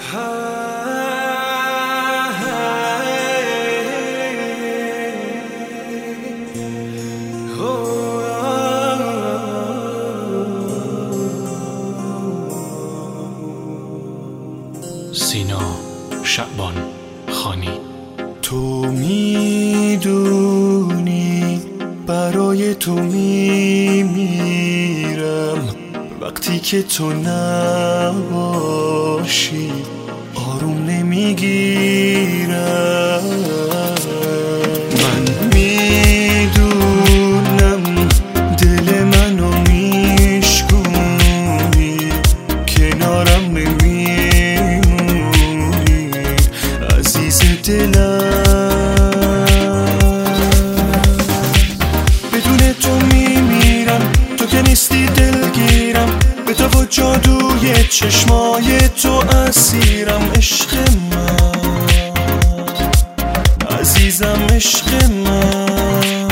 سینا شعبان خانی. تو میدونی برای تو میمیرم، وقتی که تو نباشی آروم نمیگیرم. من میدونم دل منو میشکونی، کنارم نمیمونی عزیز دلم. بدون تو میمیرم، تو که نیستی دلگیرم، به تو و جادوی چشمای تو اسیرم. عشق من عزیزم، عشق من،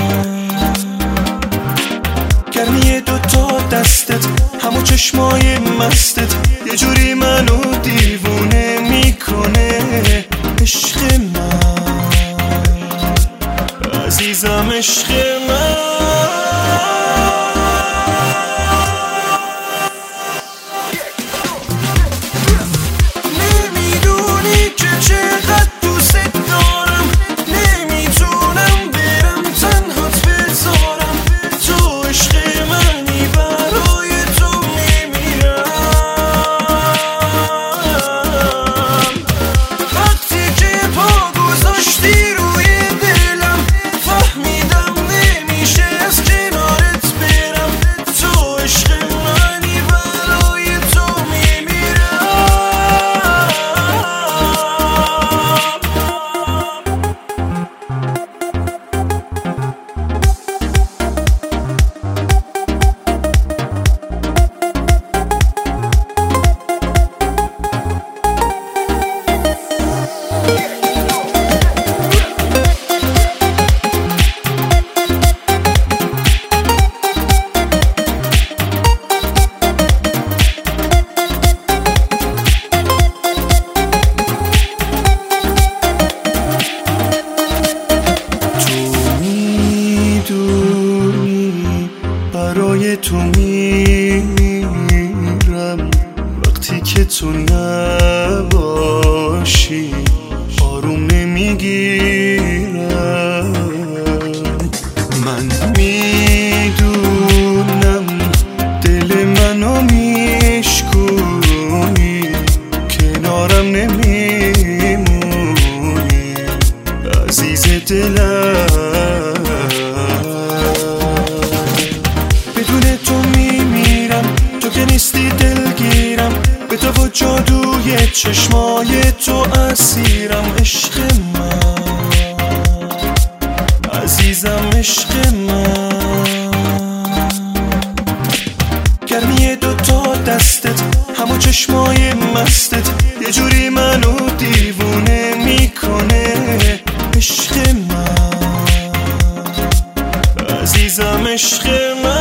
گرمی دوتا دستت، همو چشمای مستت یه جوری منو دیوونه میکنه. عشق من عزیزم، عشق من. برای تو میمیرم، وقتی که تو نباشی آروم نمیگیرم. من میدونم دل منو میشکونی، کنارم نمیمونی عزیز دلم. نیستی دلگیرم، به تو و جادوی چشمای تو اسیرم. عشق من عزیزم، عشق من، گرمی دوتا دستت، همو چشمای مستت یه جوری منو دیوونه میکنه. عشق من عزیزم، عشق من.